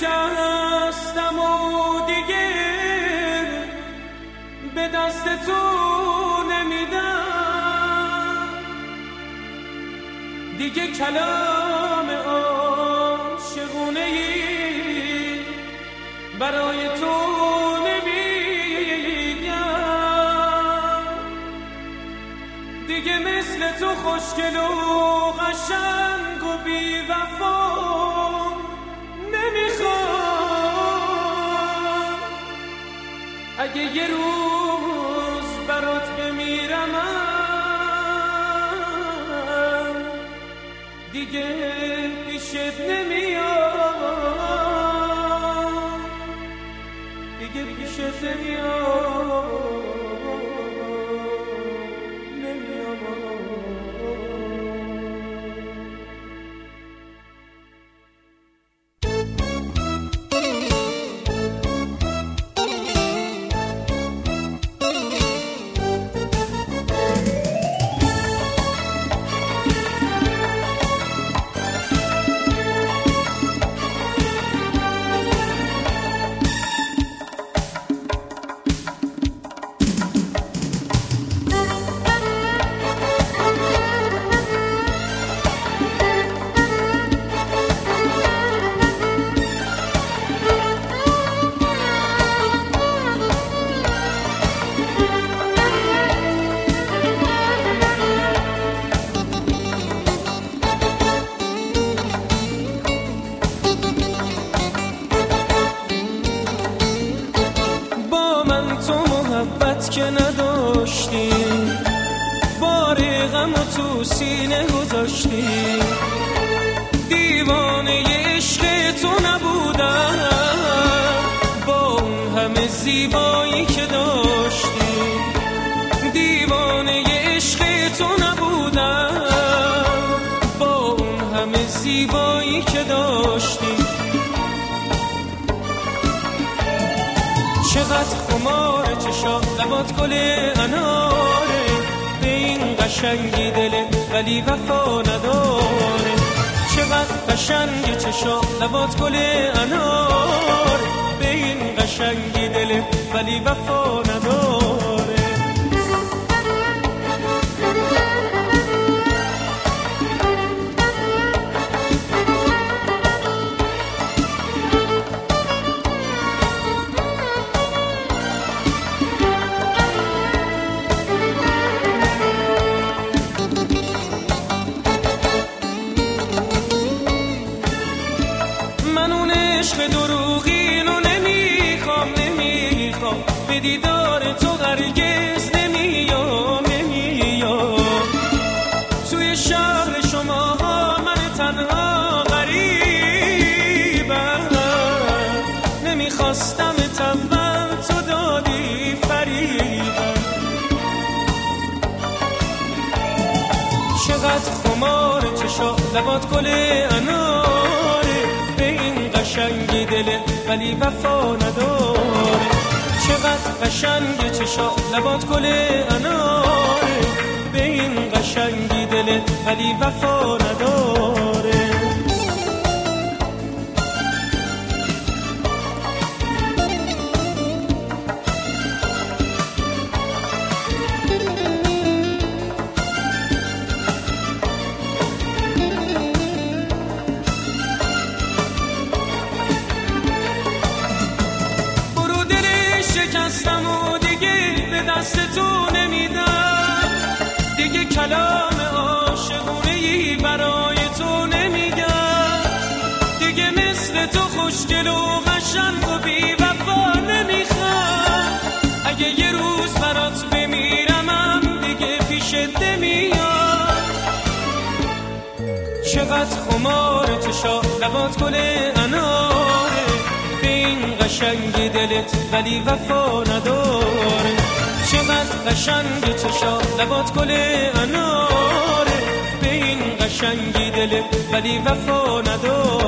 شکستم و دیگه به دست تو نمیدم، دیگه کلام عاشقونه‌ای برای تو نمیگم، دیگه مثل تو خوشگل و قشنگ و بی وفا نمیخوام. اگه یه روز برات بمیرم دیگه پیشت نمیام، دیگه پیشت نمیام. که نداشتی بار غم تو سینه گذاشتی، دیوانه عشق تو نبودم با اون همه زیبایی که داشتی، دیوانه عشق تو نبودم با اون همه زیبایی که داشتی. چقدر خمار چشات لبات گل اناره، به این قشنگی دلت ولی وفا نداره. چقدر قشنگ چشات لبات گل اناره، به این قشنگی دلت ولی وفا نداره. عشق دروغینو نمیخوام به دیدار تو هرگز نمیام توی شهر شما ها من تنها غریبم، نمیخواستم تنبل تو دادی فریبم. چقدر خمار چشا لبات گل اناره، به این قشنگی دلت ولی وفا نداره. چقدر قشنگ چشا لبات گل اناره، به این قشنگی دلت ولی وفا نداره. شکستم و دیگه به دست تو نمیدم، دیگه کلام عاشقونه‌ای برای تو نمیگم، دیگه مثل تو خوشگل و قشنگ و بی وفا نمیخوام. اگه یه روز برات بمیرم دیگه پیشت نمیام. چقدر خمار چشا لبات گل اناره، به این قشنگی دلت ولی وفا نداره. چقدر قشنگ چشا لبات گل اناره، به این قشنگی دلت ولی وفا نداره.